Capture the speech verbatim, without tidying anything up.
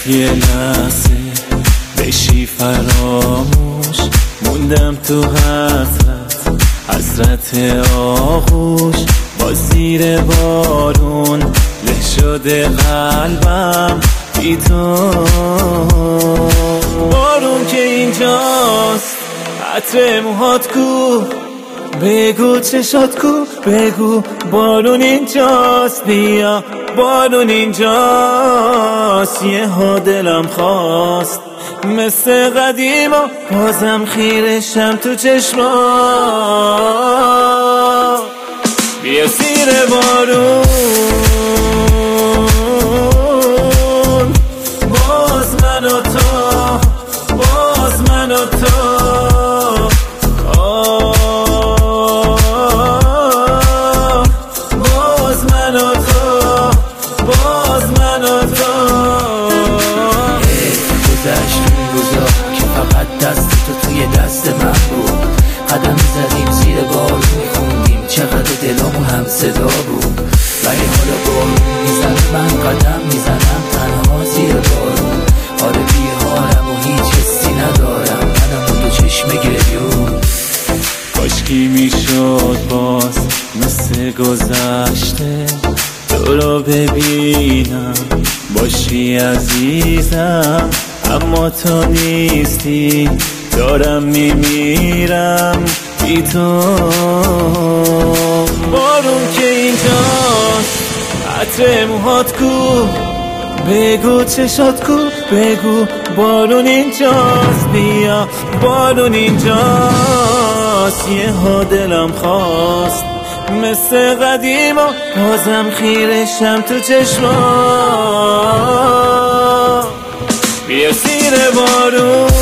یه لحظه بشی فراموش، موندم تو حسرت حسرت آغوش. با زیر بارون له شده قلبم بی تو. بارون که اینجاست عطر موهات کو، بگو چشات کو، بگو بارون اینجاست. بیا بارون اینجاست. یه ها دلم خواست مثل قدیما بازم خیرشم تو چشما. بیا زیر بارون باز من و تو، باز من و تو. باز من و تو، باز من و تو. گذشت اون روزا که فقط دست تو توی دست من بود. قدم زدیم زیر بارون میخوندیم چقدر دلامون هم صدا بود. ولی حالا بارون میزنه من قدم میزنم تنها زیر بارون. آره بیهارم و هیچ حسی ندارم، منم اون دو چشم گریون. کاشکی میشد باز مثل گذشته تو رو ببینم باشی عزیزم، اما تو نیستی دارم میمیرم بی تو. بارون که اینجاست عطر موهات کو، بگو چشات کو، بگو بارون اینجاست. بیا بارون اینجاست. یه ها دلم خواست مثل قدیما بازم خیرشم تو چشما. بیا زیر بارون